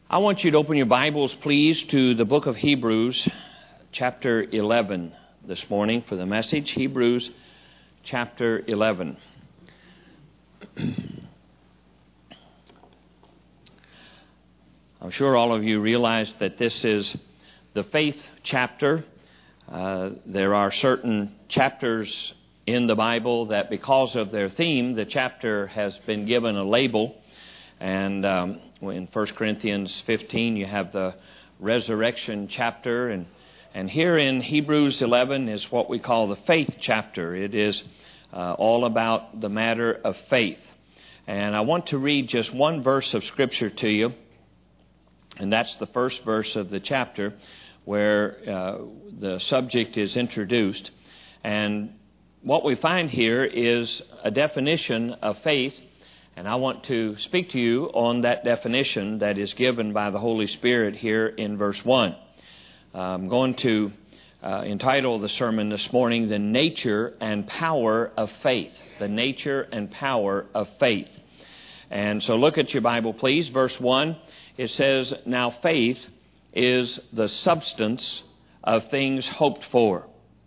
I want you to open your Bibles, please, to the book of Hebrews, chapter 11 this morning for the message. Hebrews, chapter 11. I'm sure all of you realize that this is the faith chapter. There are certain chapters in the Bible that because of their theme, the chapter has been given a label. And in 1 Corinthians 15, you have the resurrection chapter. And here in Hebrews 11 is what we call the faith chapter. It is all about the matter of faith. And I want to read just one verse of Scripture to you. And that's the first verse of the chapter where the subject is introduced. And what we find here is a definition of faith. And I want to speak to you on that definition that is given by the Holy Spirit here in verse 1. I'm going to entitle the sermon this morning, The Nature and Power of Faith. The Nature and Power of Faith. And so look at your Bible, please. Verse 1, it says, "Now faith is the substance of things hoped for,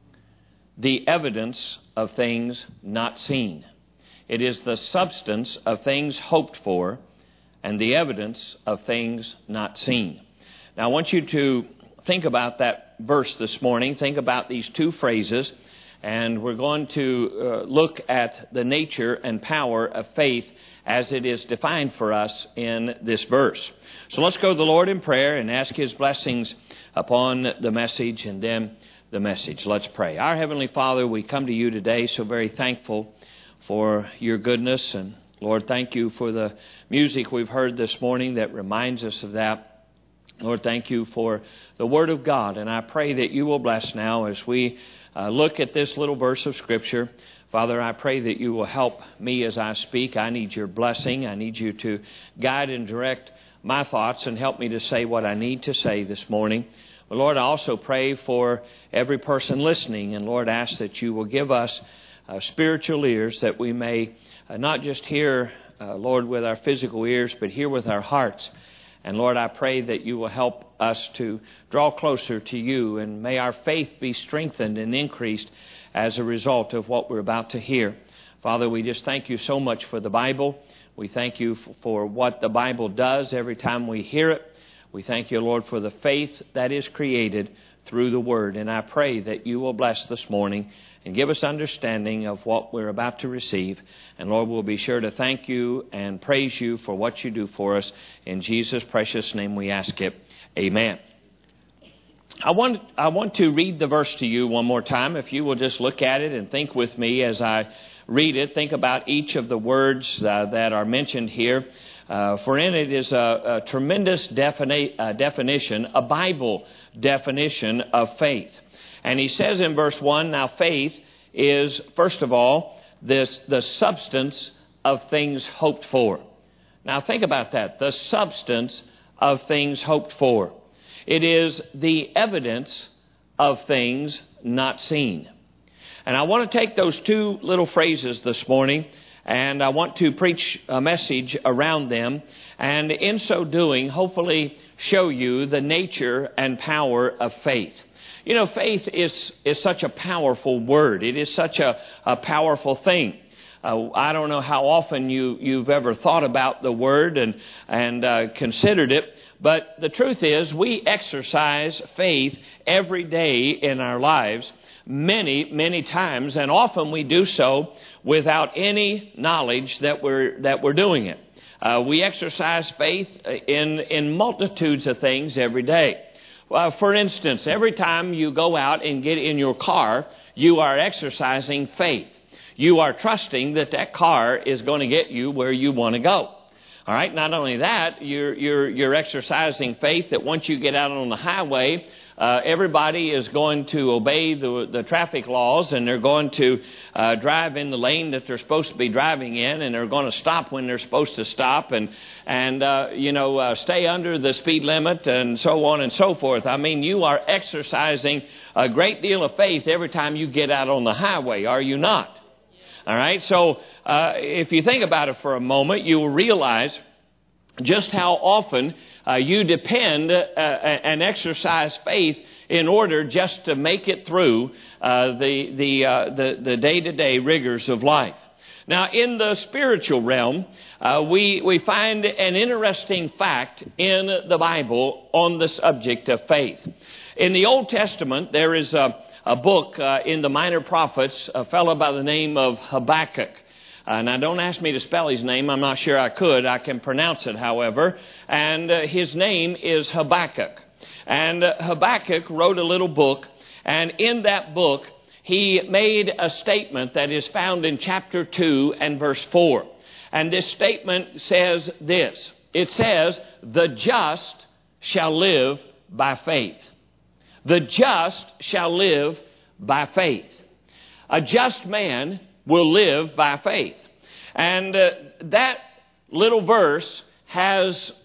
the evidence of things not seen." It is the substance of things hoped for and the evidence of things not seen. Now I want you to think about that verse this morning. Think about these two phrases. And we're going to look at the nature and power of faith as it is defined for us in this verse. So let's go to the Lord in prayer and ask His blessings upon the message and then the message. Let's pray. Our Heavenly Father, we come to you today so very thankful for your goodness. And Lord, thank you for the music we've heard this morning that reminds us of that. Lord, thank you for the Word of God. And I pray that you will bless now as we look at this little verse of Scripture. Father, I pray that you will help me as I speak. I need your blessing. I need you to guide and direct my thoughts and help me to say what I need to say this morning. But Lord, I also pray for every person listening. And Lord, ask that you will give us spiritual ears that we may not just hear, Lord, with our physical ears, but hear with our hearts. And Lord, I pray that you will help us to draw closer to you, and may our faith be strengthened and increased as a result of what we're about to hear. Father, we just thank you so much for the Bible. We thank you for what the Bible does every time we hear it. We thank you, Lord, for the faith that is created through the Word. And I pray that you will bless this morning and give us understanding of what we're about to receive. And Lord, we'll be sure to thank you and praise you for what you do for us. In Jesus' precious name we ask it. Amen. I want to read the verse to you one more time. If you will just look at it and think with me as I read it. Think about each of the words that are mentioned here. For in it is a tremendous definition, a Bible definition of faith. And he says in verse 1, now faith is, first of all, the substance of things hoped for. Now think about that, the substance of things hoped for. It is the evidence of things not seen. And I want to take those two little phrases this morning, and I want to preach a message around them, and in so doing, hopefully show you the nature and power of faith. You know, faith is such a powerful word. It is such a powerful thing. I don't know how often you've ever thought about the word and considered it, but the truth is we exercise faith every day in our lives, many, many times, and often we do so without any knowledge that we're doing it. We exercise faith in multitudes of things every day. For instance, every time you go out and get in your car, you are exercising faith. You are trusting that that car is going to get you where you want to go. All right. Not only that, you're exercising faith that once you get out on the highway, everybody is going to obey the traffic laws, and they're going to drive in the lane that they're supposed to be driving in, and they're going to stop when they're supposed to stop, and stay under the speed limit, and so on and so forth. I mean, you are exercising a great deal of faith every time you get out on the highway, are you not? All right. So if you think about it for a moment, you will realize just how often you depend and exercise faith in order just to make it through the day-to-day rigors of life. Now, in the spiritual realm, we find an interesting fact in the Bible on the subject of faith. In the Old Testament, there is a book in the Minor Prophets, a fellow by the name of Habakkuk. Now, don't ask me to spell his name. I'm not sure I could. I can pronounce it, however. And his name is Habakkuk. And Habakkuk wrote a little book. And in that book, he made a statement that is found in chapter 2 and verse 4. And this statement says this. It says, "The just shall live by faith." The just shall live by faith. A just man will live by faith. And that little verse has,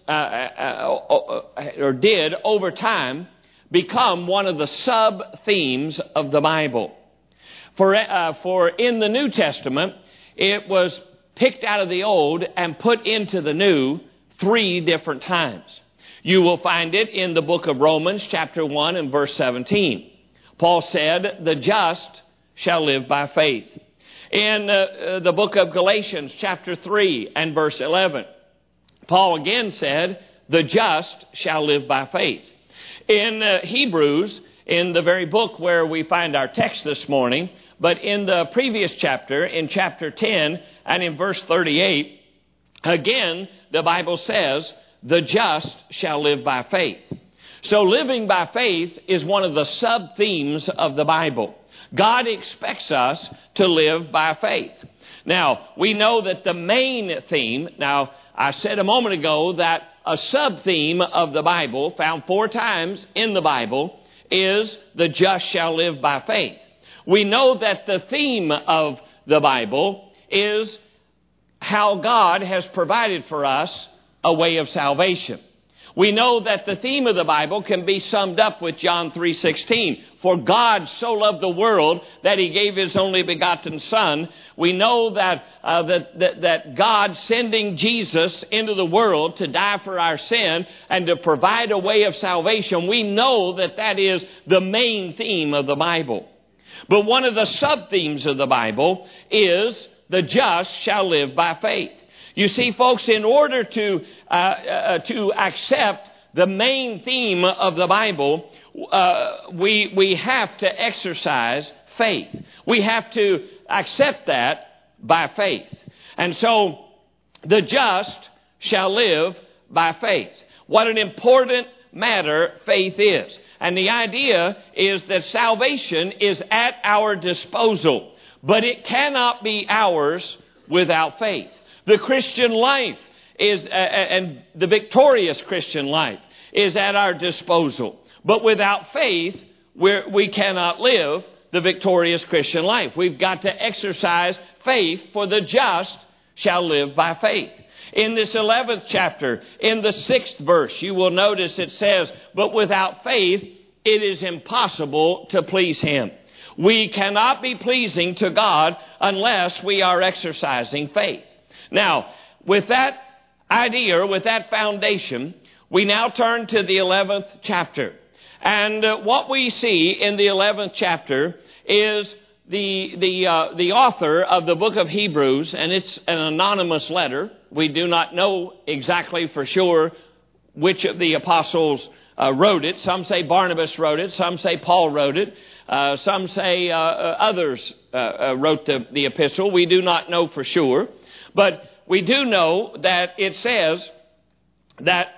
or did over time, become one of the sub-themes of the Bible. For in the New Testament, it was picked out of the Old and put into the New 3 different times. You will find it in the book of Romans, chapter 1 and verse 17. Paul said, "The just shall live by faith." In the book of Galatians, chapter 3 and verse 11, Paul again said, "The just shall live by faith." In Hebrews, in the very book where we find our text this morning, but in the previous chapter, in chapter 10 and in verse 38, again, the Bible says, "The just shall live by faith." So living by faith is one of the sub-themes of the Bible. God expects us to live by faith. Now, we know that the main theme, now I said a moment ago that a sub-theme of the Bible, found 4 times in the Bible, is the just shall live by faith. We know that the theme of the Bible is how God has provided for us a way of salvation. We know that the theme of the Bible can be summed up with John 3:16. For God so loved the world that He gave His only begotten Son. We know that God sending Jesus into the world to die for our sin and to provide a way of salvation, we know that that is the main theme of the Bible. But one of the sub-themes of the Bible is the just shall live by faith. You see, folks, in order to accept the main theme of the Bible, we have to exercise faith. We have to accept that by faith. And so, the just shall live by faith. What an important matter faith is. And the idea is that salvation is at our disposal, but it cannot be ours without faith. The Christian life is, and the victorious Christian life is at our disposal. But without faith, we cannot live the victorious Christian life. We've got to exercise faith, for the just shall live by faith. In this 11th chapter, in the 6th verse, you will notice it says, "But without faith, it is impossible to please Him." We cannot be pleasing to God unless we are exercising faith. Now, with that idea, with that foundation, we now turn to the 11th chapter. And what we see in the 11th chapter is the author of the book of Hebrews, and it's an anonymous letter. We do not know exactly for sure which of the apostles wrote it. Some say Barnabas wrote it. Some say Paul wrote it. Some say others wrote the epistle. We do not know for sure. But we do know that it says that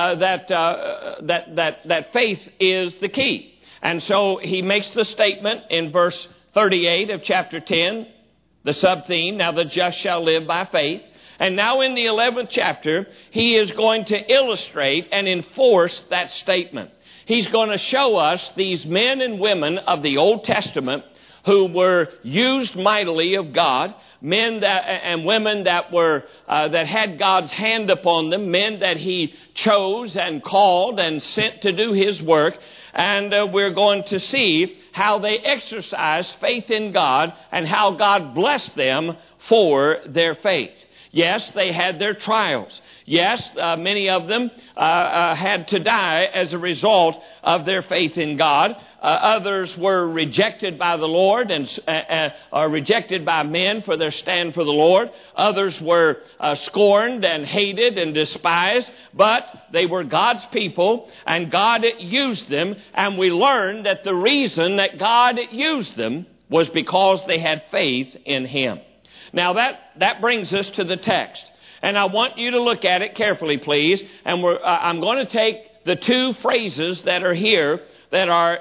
faith is the key. And so he makes the statement in verse 38 of chapter 10, the sub-theme, "Now the just shall live by faith." And now in the 11th chapter, he is going to illustrate and enforce that statement. He's going to show us these men and women of the Old Testament who were used mightily of God, men and women that had God's hand upon them, men that He chose and called and sent to do His work. And we're going to see how they exercised faith in God and how God blessed them for their faith. Yes, they had their trials. Yes, many of them had to die as a result of their faith in God. Others were rejected by the Lord and rejected by men for their stand for the Lord. Others were scorned and hated and despised, but they were God's people, and God used them. And we learned that the reason that God used them was because they had faith in Him. Now that brings us to the text. And I want you to look at it carefully, please. And I'm going to take the two phrases that are here that are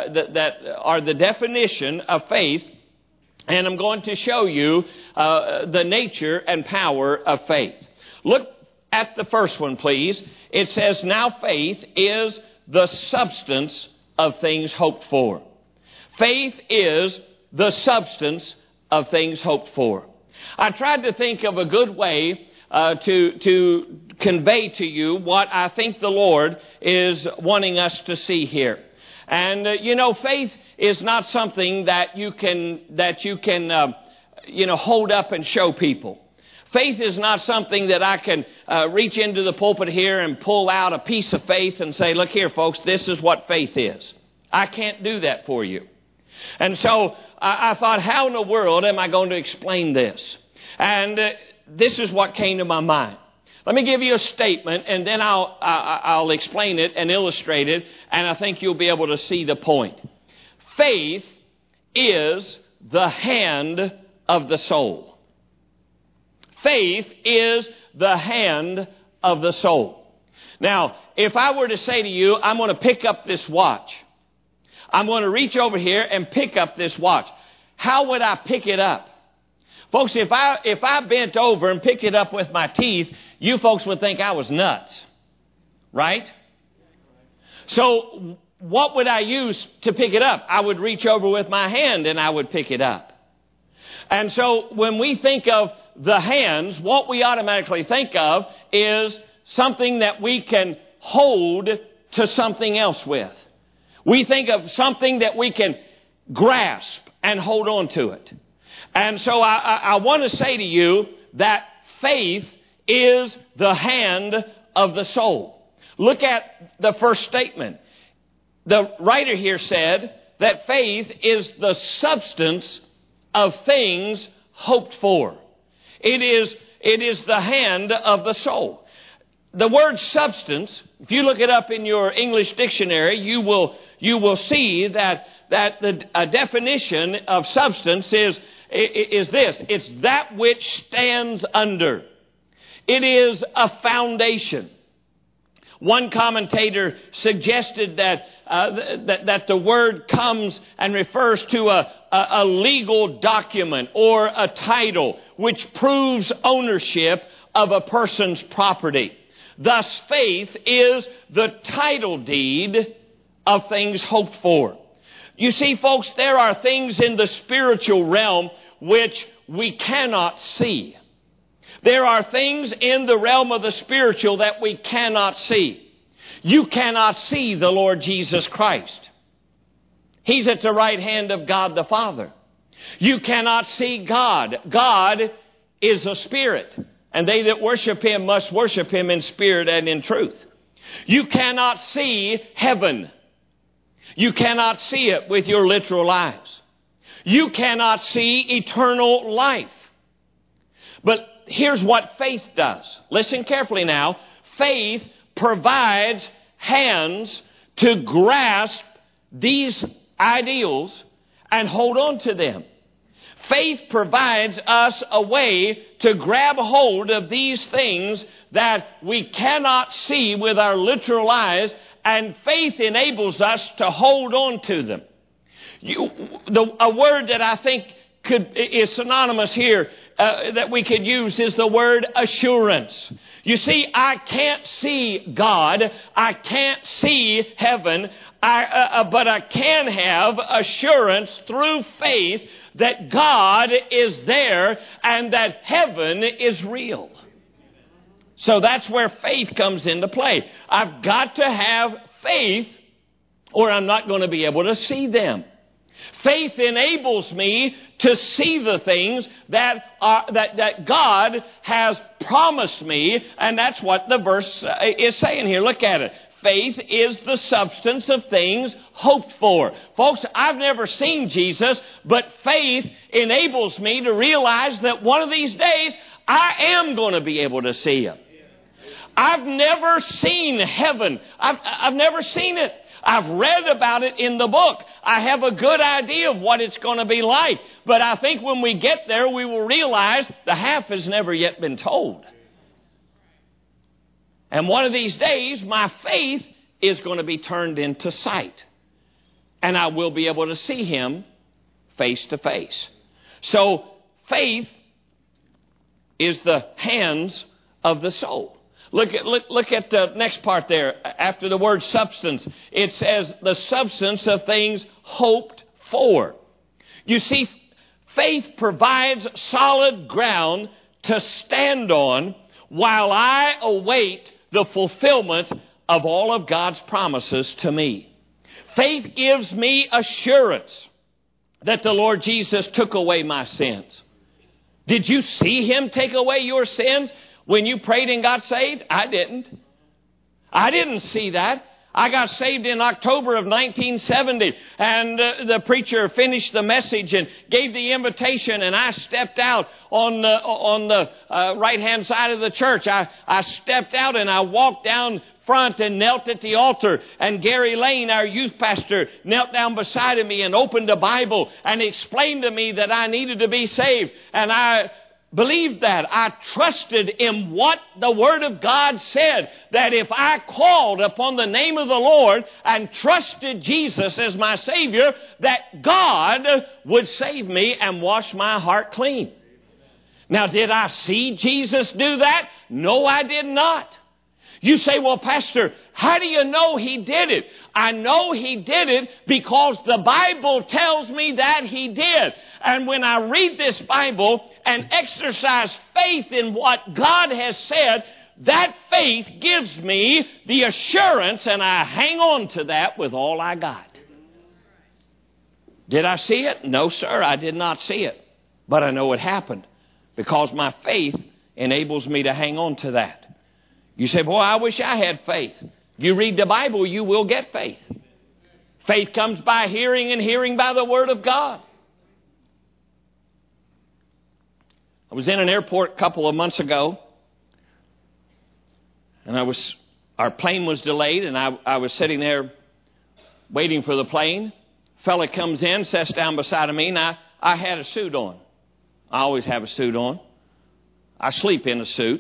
the definition of faith, and I'm going to show you the nature and power of faith. Look at the first one, please. It says, now faith is the substance of things hoped for. Faith is the substance of things hoped for. I tried to think of a good way to convey to you what I think the Lord is wanting us to see here. And faith is not something that you can hold up and show people. Faith is not something that I can reach into the pulpit here and pull out a piece of faith and say, look here, folks, this is what faith is. I can't do that for you. And so I thought, how in the world am I going to explain this? And this is what came to my mind. Let me give you a statement, and then I'll explain it and illustrate it, and I think you'll be able to see the point. Faith is the hand of the soul. Faith is the hand of the soul. Now, if I were to say to you, I'm going to pick up this watch. I'm going to reach over here and pick up this watch. How would I pick it up? Folks, if I bent over and picked it up with my teeth, you folks would think I was nuts. Right? So what would I use to pick it up? I would reach over with my hand and I would pick it up. And so when we think of the hands, what we automatically think of is something that we can hold to something else with. We think of something that we can grasp and hold on to it. And so I want to say to you that faith is the hand of the soul. Look at the first statement. The writer here said that faith is the substance of things hoped for. It is the hand of the soul. The word substance, if you look it up in your English dictionary, you will see that the definition of substance is this. It's that which stands under. It is a foundation. One commentator suggested that the word comes and refers to a legal document or a title which proves ownership of a person's property. Thus, faith is the title deed of things hoped for. You see, folks, there are things in the spiritual realm which we cannot see. There are things in the realm of the spiritual that we cannot see. You cannot see the Lord Jesus Christ. He's at the right hand of God the Father. You cannot see God. God is a spirit, and they that worship Him must worship Him in spirit and in truth. You cannot see heaven. You cannot see it with your literal eyes. You cannot see eternal life. But here's what faith does. Listen carefully now. Faith provides hands to grasp these ideals and hold on to them. Faith provides us a way to grab hold of these things that we cannot see with our literal eyes, and faith enables us to hold on to them. A word that I think is synonymous here that we could use is the word assurance. You see, I can't see God. I can't see heaven. But I can have assurance through faith that God is there and that heaven is real. So that's where faith comes into play. I've got to have faith or I'm not going to be able to see them. Faith enables me to see the things that God has promised me, and that's what the verse is saying here. Look at it. Faith is the substance of things hoped for. Folks, I've never seen Jesus, but faith enables me to realize that one of these days I am going to be able to see Him. I've never seen heaven. I've never seen it. I've read about it in the book. I have a good idea of what it's going to be like. But I think when we get there, we will realize the half has never yet been told. And one of these days, my faith is going to be turned into sight. And I will be able to see Him face to face. So faith is the hands of the soul. Look at the next part there. After the word substance, it says the substance of things hoped for. You see, faith provides solid ground to stand on while I await the fulfillment of all of God's promises to me. Faith gives me assurance that the Lord Jesus took away my sins. Did you see Him take away your sins when you prayed and got saved? I didn't. I didn't see that. I got saved in October of 1970, and the preacher finished the message and gave the invitation, and I stepped out on the right-hand side of the church. I stepped out and I walked down front and knelt at the altar, and Gary Lane, our youth pastor, knelt down beside of me and opened the Bible and explained to me that I needed to be saved, and I believed that. I trusted in what the Word of God said, that if I called upon the name of the Lord and trusted Jesus as my Savior, that God would save me and wash my heart clean. Now, did I see Jesus do that? No, I did not. You say, well, Pastor, how do you know He did it? I know He did it because the Bible tells me that He did. And when I read this Bible and exercise faith in what God has said, that faith gives me the assurance, and I hang on to that with all I got. Did I see it? No, sir, I did not see it. But I know it happened because my faith enables me to hang on to that. You say, boy, I wish I had faith. You read the Bible, you will get faith. Faith comes by hearing, and hearing by the Word of God. I was in an airport a couple of months ago, and our plane was delayed, and I was sitting there waiting for the plane. A fella comes in, sits down beside of me, and I had a suit on. I always have a suit on. I sleep in a suit.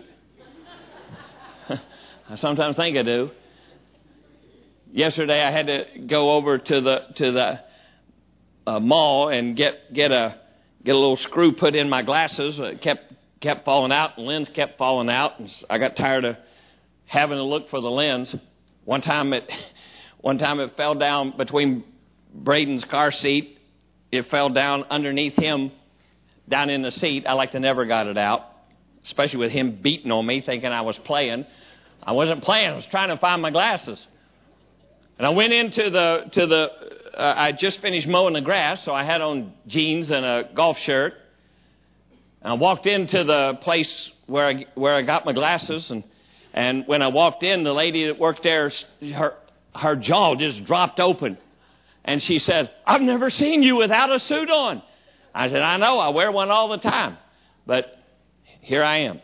I sometimes think I do. Yesterday I had to go over to the mall and get a little screw put in my glasses. It kept falling out, and lens kept falling out, and I got tired of having to look for the lens. One time it fell down between Braden's car seat. It fell down underneath him, down in the seat. I like to never got it out, especially with him beating on me, thinking I was playing. I wasn't playing. I was trying to find my glasses. And I went into I just finished mowing the grass, so I had on jeans and a golf shirt. And I walked into the place where I got my glasses, and when I walked in, the lady that worked there, her jaw just dropped open. And she said, I've never seen you without a suit on. I said, I know, I wear one all the time. But here I am.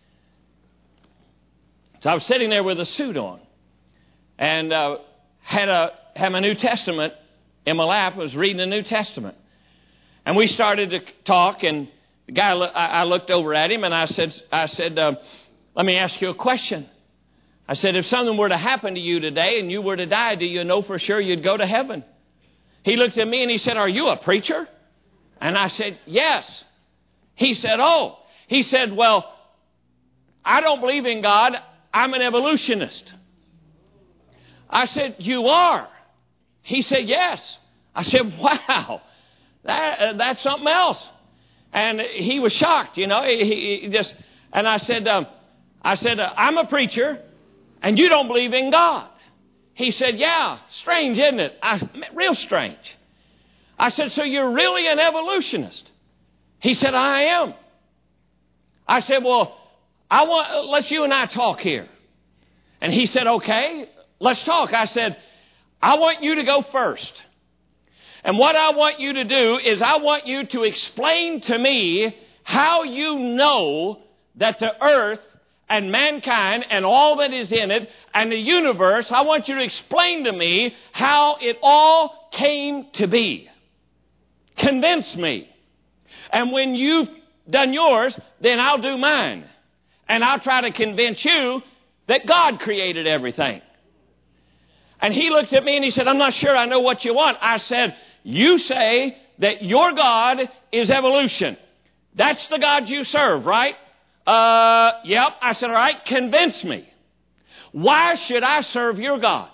So I was sitting there with a suit on, and had my New Testament in my lap. I was reading the New Testament, and we started to talk. And the guy, I looked over at him, and I said, let me ask you a question. I said, if something were to happen to you today and you were to die, do you know for sure you'd go to heaven? He looked at me and he said, are you a preacher? And I said, yes. He said, oh. He said, well, I don't believe in God. I'm an evolutionist. I said, you are? He said, yes. I said, wow, that's something else. And he was shocked, you know. He just, and I said, I'm a preacher, and you don't believe in God. He said, yeah, strange, isn't it? Real strange. I said, so you're really an evolutionist? He said, I am. I said, well, let's you and I talk here. And he said, okay, let's talk. I said, I want you to go first. And what I want you to do is I want you to explain to me how you know that the earth and mankind and all that is in it and the universe, I want you to explain to me how it all came to be. Convince me. And when you've done yours, then I'll do mine. And I'll try to convince you that God created everything. And he looked at me and he said, I'm not sure I know what you want. I said, you say that your God is evolution. That's the God you serve, right? Yep. I said, all right, convince me. Why should I serve your God?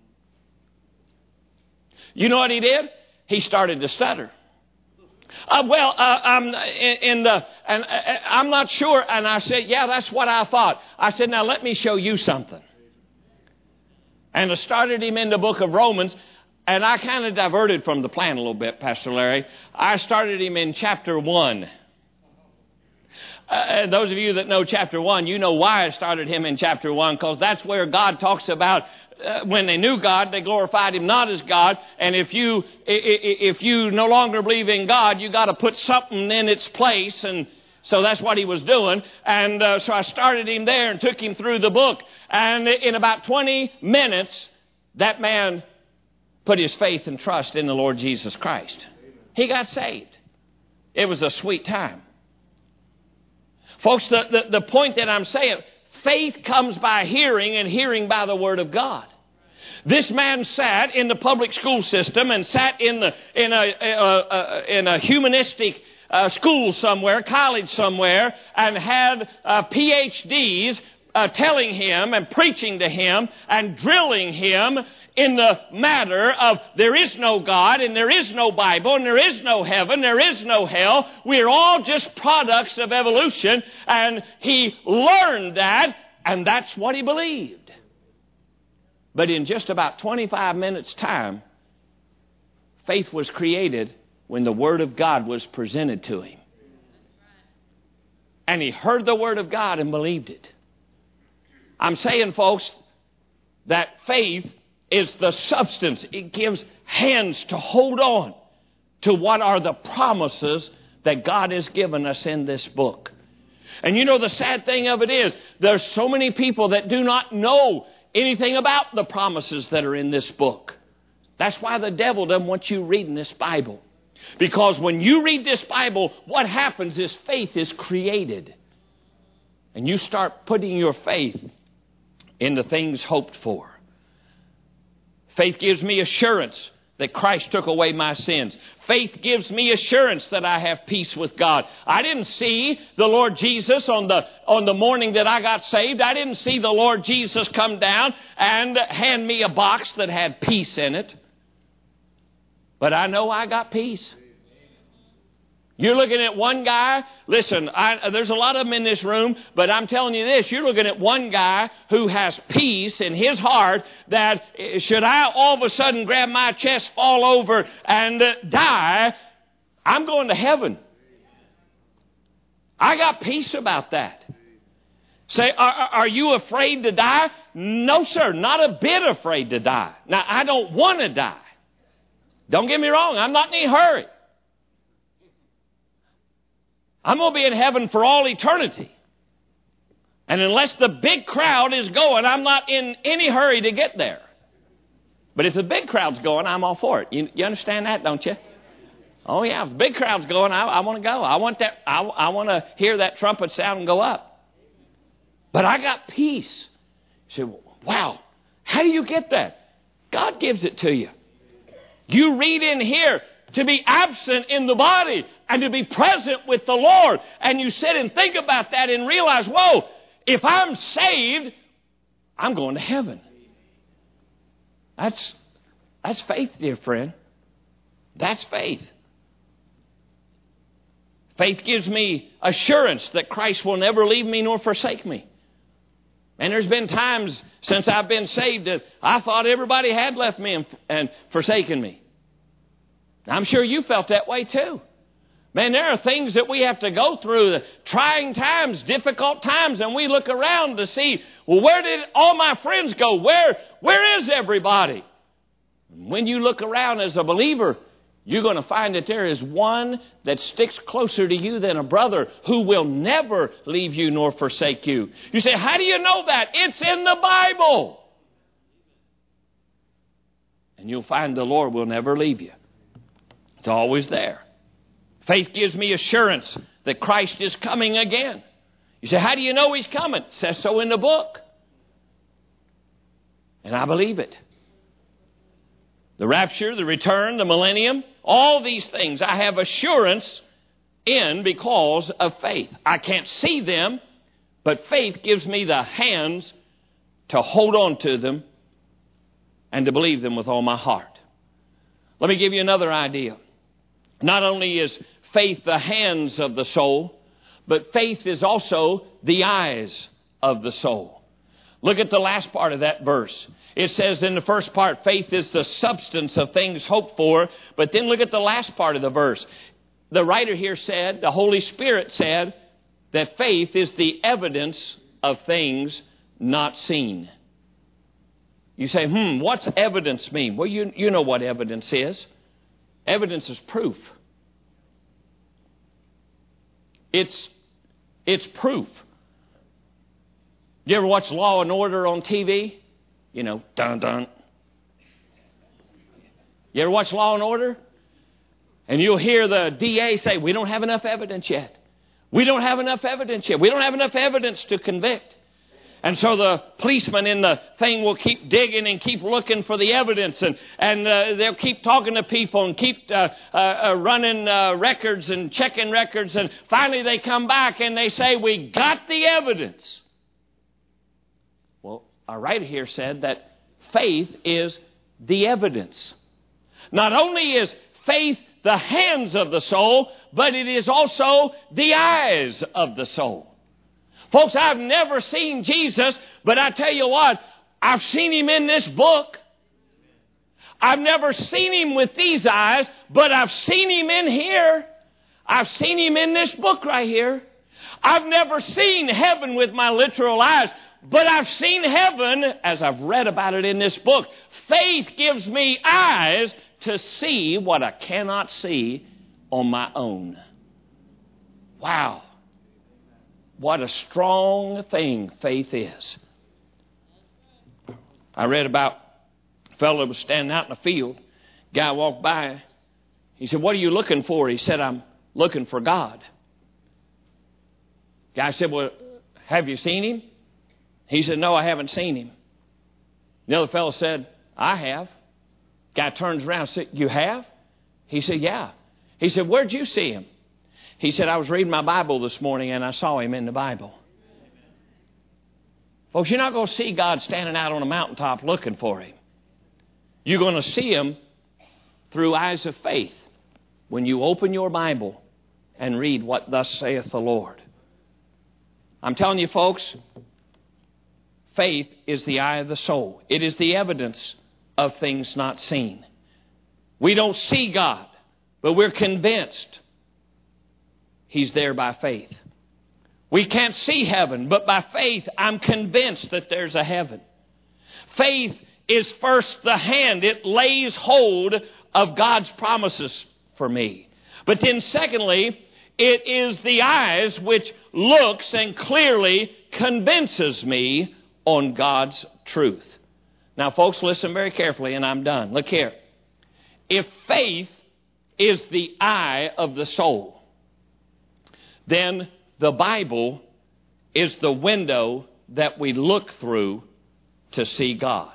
You know what he did? He started to stutter. I'm not sure. And I said, yeah, that's what I thought. I said, now let me show you something. And I started him in the book of Romans. And I kind of diverted from the plan a little bit, Pastor Larry. I started him in chapter 1. Those of you that know chapter 1, you know why I started him in chapter 1, because that's where God talks about when they knew God, they glorified Him not as God. And if you no longer believe in God, you got to put something in its place. And so that's what He was doing. And so I started him there and took him through the book. And in about 20 minutes, that man put his faith and trust in the Lord Jesus Christ. He got saved. It was a sweet time. Folks, the point that I'm saying, faith comes by hearing and hearing by the Word of God. This man sat in the public school system and sat in a humanistic school somewhere, college somewhere, and had PhDs telling him and preaching to him and drilling him in the matter of there is no God and there is no Bible and there is no heaven, there is no hell. We're all just products of evolution. And he learned that, and that's what he believed. But in just about 25 minutes' time, faith was created when the Word of God was presented to him. And he heard the Word of God and believed it. I'm saying, folks, that faith is the substance. It gives hands to hold on to what are the promises that God has given us in this book. And you know, the sad thing of it is, there's so many people that do not know anything about the promises that are in this book. That's why the devil doesn't want you reading this Bible. Because when you read this Bible, what happens is faith is created. And you start putting your faith in the things hoped for. Faith gives me assurance that Christ took away my sins. Faith gives me assurance that I have peace with God. I didn't see the Lord Jesus on the morning that I got saved. I didn't see the Lord Jesus come down and hand me a box that had peace in it. But I know I got peace. You're looking at one guy. Listen, there's a lot of them in this room, but I'm telling you this. You're looking at one guy who has peace in his heart that should I all of a sudden grab my chest, fall over, and die, I'm going to heaven. I got peace about that. Say, are you afraid to die? No, sir, not a bit afraid to die. Now, I don't want to die. Don't get me wrong. I'm not in any hurry. I'm going to be in heaven for all eternity. And unless the big crowd is going, I'm not in any hurry to get there. But if the big crowd's going, I'm all for it. You understand that, don't you? Oh, yeah. If the big crowd's going, I want to go. I want that. I want to hear that trumpet sound and go up. But I got peace. You say, wow, how do you get that? God gives it to you. You read in here, to be absent in the body and to be present with the Lord. And you sit and think about that and realize, whoa, if I'm saved, I'm going to heaven. That's faith, dear friend. That's faith. Faith gives me assurance that Christ will never leave me nor forsake me. And there's been times since I've been saved that I thought everybody had left me and forsaken me. I'm sure you felt that way too. Man, there are things that we have to go through, trying times, difficult times, and we look around to see, well, where did all my friends go? Where is everybody? When you look around as a believer, you're going to find that there is one that sticks closer to you than a brother who will never leave you nor forsake you. You say, how do you know that? It's in the Bible. And you'll find the Lord will never leave you. It's always there. Faith gives me assurance that Christ is coming again. You say, how do you know He's coming? It says so in the book. And I believe it. The rapture, the return, the millennium, all these things I have assurance in because of faith. I can't see them, but faith gives me the hands to hold on to them and to believe them with all my heart. Let me give you another idea. Not only is faith the hands of the soul, but faith is also the eyes of the soul. Look at the last part of that verse. It says in the first part, faith is the substance of things hoped for. But then look at the last part of the verse. The writer here said, the Holy Spirit said, that faith is the evidence of things not seen. You say, what's evidence mean? Well, you know what evidence is. Evidence is proof. It's proof. You ever watch Law and Order on TV? You know, dun dun. You ever watch Law and Order? And you'll hear the DA say, we don't have enough evidence yet. We don't have enough evidence yet. We don't have enough evidence to convict. And so the policeman in the thing will keep digging and keep looking for the evidence. And they'll keep talking to people and keep running records and checking records. And finally they come back and they say, we got the evidence. Well, our writer here said that faith is the evidence. Not only is faith the hands of the soul, but it is also the eyes of the soul. Folks, I've never seen Jesus, but I tell you what, I've seen Him in this book. I've never seen Him with these eyes, but I've seen Him in here. I've seen Him in this book right here. I've never seen heaven with my literal eyes, but I've seen heaven as I've read about it in this book. Faith gives me eyes to see what I cannot see on my own. Wow. What a strong thing faith is. I read about a fellow that was standing out in the field. Guy walked by. He said, what are you looking for? He said, I'm looking for God. Guy said, well, have you seen Him? He said, no, I haven't seen Him. The other fellow said, I have. Guy turns around and said, you have? He said, yeah. He said, where'd you see Him? He said, I was reading my Bible this morning and I saw Him in the Bible. Folks, you're not going to see God standing out on a mountaintop looking for Him. You're going to see Him through eyes of faith when you open your Bible and read what thus saith the Lord. I'm telling you, folks, faith is the eye of the soul. It is the evidence of things not seen. We don't see God, but we're convinced He's there by faith. We can't see heaven, but by faith, I'm convinced that there's a heaven. Faith is first the hand. It lays hold of God's promises for me. But then secondly, it is the eyes which looks and clearly convinces me on God's truth. Now, folks, listen very carefully, and I'm done. Look here. If faith is the eye of the soul, then the Bible is the window that we look through to see God.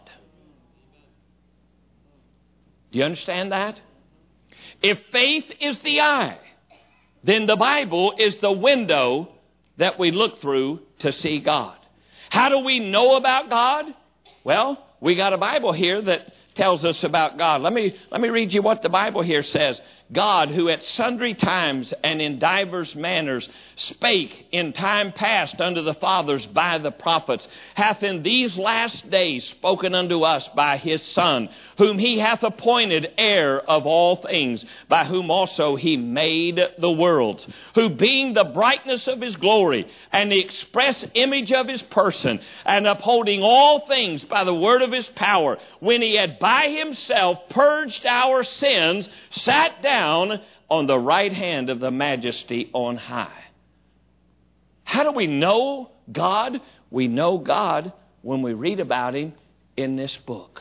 Do you understand that? If faith is the eye, then the Bible is the window that we look through to see God. How do we know about God? Well, we got a Bible here that tells us about God. Let me read you what the Bible here says. God, who at sundry times and in divers manners spake in time past unto the fathers by the prophets, hath in these last days spoken unto us by his Son, whom he hath appointed heir of all things, by whom also he made the worlds, who being the brightness of his glory and the express image of his person, and upholding all things by the word of his power, when he had by himself purged our sins, sat down on the right hand of the Majesty on high. How do we know God? We know God when we read about him in this book.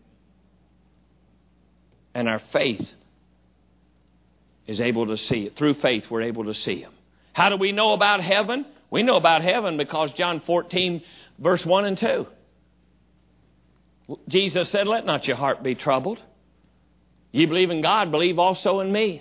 And our faith is able to see it. Through faith, we're able to see him. How do we know about heaven? We know about heaven because John 14, verse 1 and 2. Jesus said, "Let not your heart be troubled. Ye believe in God, believe also in me.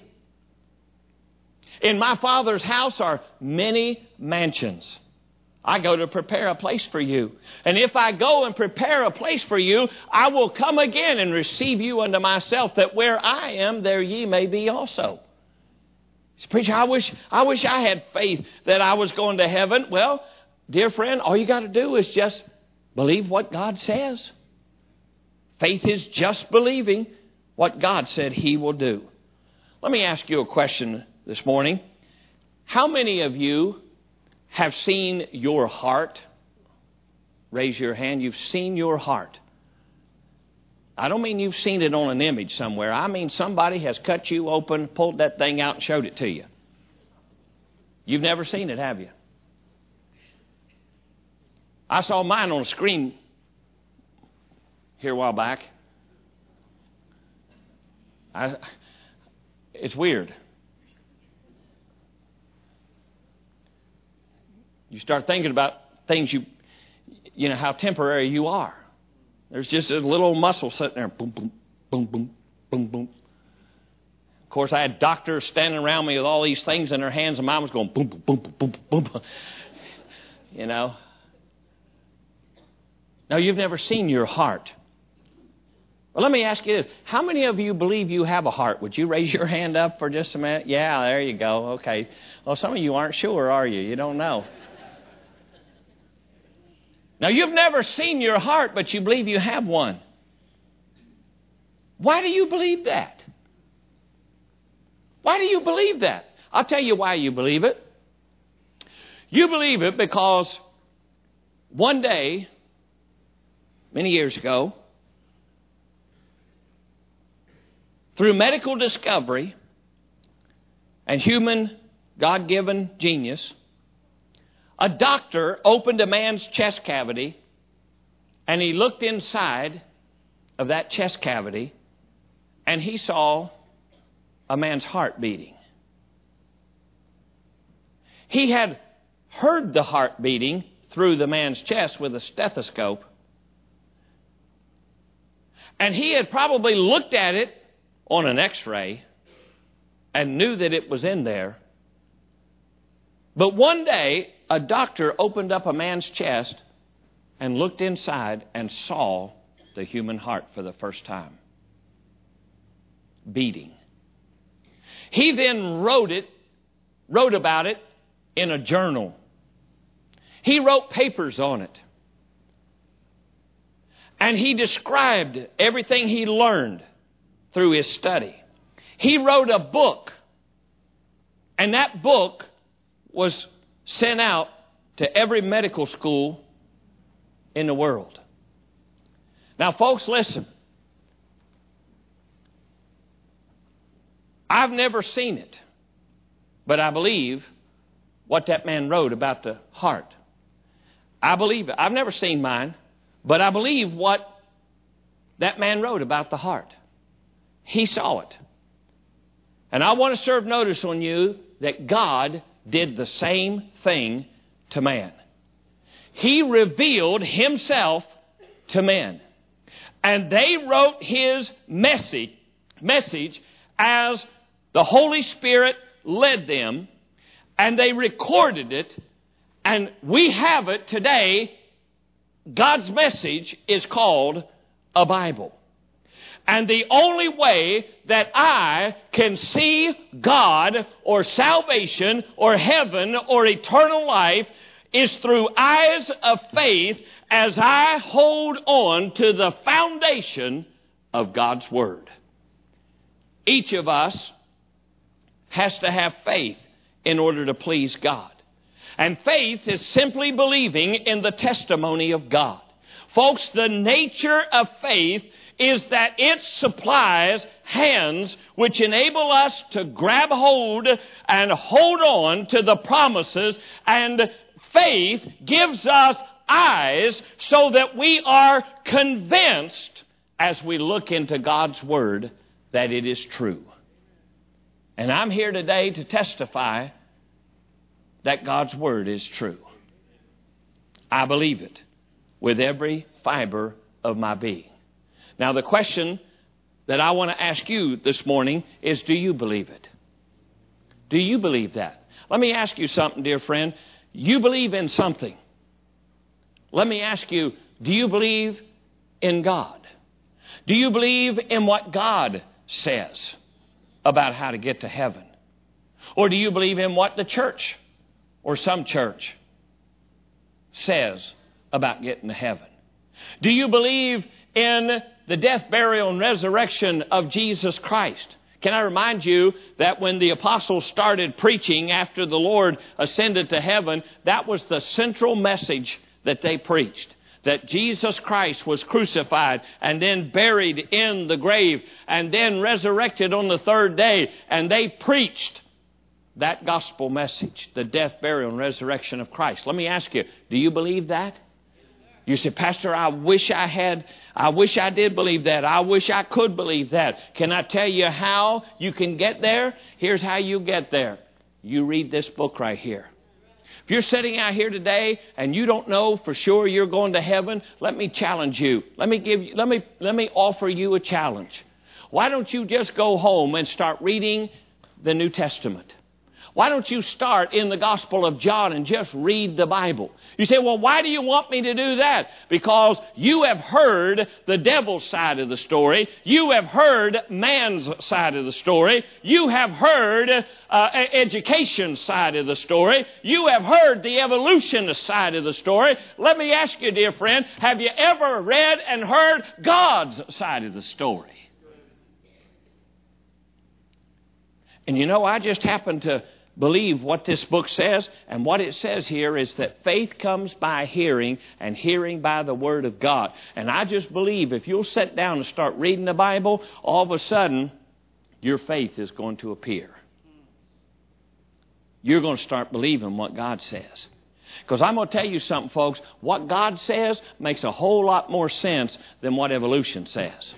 In my Father's house are many mansions. I go to prepare a place for you. And if I go and prepare a place for you, I will come again and receive you unto myself, that where I am, there ye may be also." Preacher, I wish I had faith that I was going to heaven. Well, dear friend, all you got to do is just believe what God says. Faith is just believing what God said he will do. Let me ask you a question this morning. How many of you have seen your heart? Raise your hand. You've seen your heart. I don't mean you've seen it on an image somewhere. I mean somebody has cut you open, pulled that thing out and showed it to you. You've never seen it, have you? I saw mine on a screen here a while back. It's weird. You start thinking about things you know how temporary you are. There's just a little muscle sitting there. Boom, boom, boom, boom, boom, boom. Of course, I had doctors standing around me with all these things in their hands, and mine was going boom, boom, boom, boom, boom, boom. You know. Now, you've never seen your heart. Well, let me ask you this. How many of you believe you have a heart? Would you raise your hand up for just a minute? Yeah, there you go. Okay. Well, some of you aren't sure, are you? You don't know. Now, you've never seen your heart, but you believe you have one. Why do you believe that? Why do you believe that? I'll tell you why you believe it. You believe it because one day, many years ago, through medical discovery and human God-given genius, a doctor opened a man's chest cavity and he looked inside of that chest cavity and he saw a man's heart beating. He had heard the heart beating through the man's chest with a stethoscope, and he had probably looked at it on an X-ray and knew that it was in there. But one day, a doctor opened up a man's chest and looked inside and saw the human heart for the first time beating. He then wrote about it in a journal. He wrote papers on it. And he described everything he learned through his study. He wrote a book, and that book was sent out to every medical school in the world. Now, folks, listen. I've never seen it, but I believe what that man wrote about the heart. I believe it. I've never seen mine, but I believe what that man wrote about the heart. He saw it. And I want to serve notice on you that God did the same thing to man. He revealed himself to men. And they wrote his message as the Holy Spirit led them, and they recorded it, and we have it today. God's message is called a Bible. And the only way that I can see God or salvation or heaven or eternal life is through eyes of faith as I hold on to the foundation of God's Word. Each of us has to have faith in order to please God. And faith is simply believing in the testimony of God. Folks, the nature of faith is that it supplies hands which enable us to grab hold and hold on to the promises, and faith gives us eyes so that we are convinced as we look into God's Word that it is true. And I'm here today to testify that God's Word is true. I believe it with every fiber of my being. Now, the question that I want to ask you this morning is, do you believe it? Do you believe that? Let me ask you something, dear friend. You believe in something. Let me ask you, do you believe in God? Do you believe in what God says about how to get to heaven? Or do you believe in what the church or some church says about getting to heaven? Do you believe in the death, burial, and resurrection of Jesus Christ? Can I remind you that when the apostles started preaching after the Lord ascended to heaven, that was the central message that they preached. That Jesus Christ was crucified and then buried in the grave and then resurrected on the third day. And they preached that gospel message, the death, burial, and resurrection of Christ. Let me ask you, do you believe that? You say, Pastor, I wish I did believe that. I wish I could believe that. Can I tell you how you can get there? Here's how you get there. You read this book right here. If you're sitting out here today and you don't know for sure you're going to heaven, let me challenge you. Let me offer you a challenge. Why don't you just go home and start reading the New Testament? Why don't you start in the Gospel of John and just read the Bible? You say, well, why do you want me to do that? Because you have heard the devil's side of the story. You have heard man's side of the story. You have heard education's side of the story. You have heard the evolutionist side of the story. Let me ask you, dear friend, have you ever read and heard God's side of the story? And you know, I just happen to believe what this book says, and what it says here is that faith comes by hearing, and hearing by the Word of God. And I just believe if you'll sit down and start reading the Bible, all of a sudden, your faith is going to appear. You're going to start believing what God says. Because I'm going to tell you something, folks, what God says makes a whole lot more sense than what evolution says.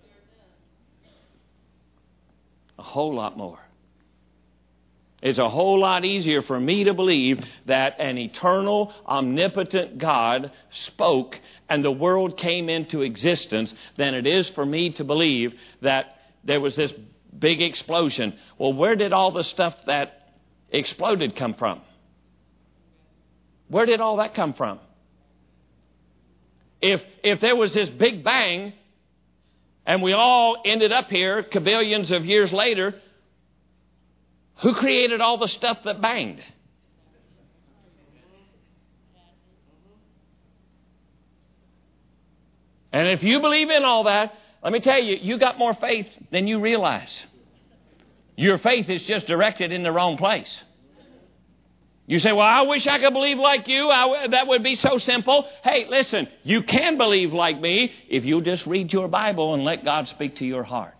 A whole lot more. It's a whole lot easier for me to believe that an eternal, omnipotent God spoke and the world came into existence than it is for me to believe that there was this big explosion. Well, where did all the stuff that exploded come from? Where did all that come from? If there was this big bang and we all ended up here kabillions of years later, who created all the stuff that banged? And if you believe in all that, let me tell you, you got more faith than you realize. Your faith is just directed in the wrong place. You say, well, I wish I could believe like you. That would be so simple. Hey, listen, you can believe like me if you'll just read your Bible and let God speak to your heart.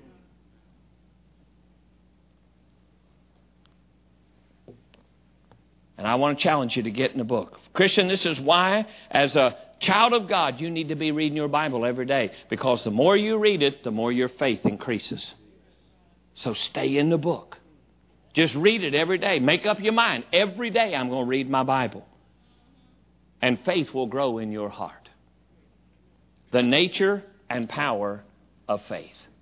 And I want to challenge you to get in the book. Christian, this is why, as a child of God, you need to be reading your Bible every day. Because the more you read it, the more your faith increases. So stay in the book. Just read it every day. Make up your mind. Every day I'm going to read my Bible. And faith will grow in your heart. The nature and power of faith.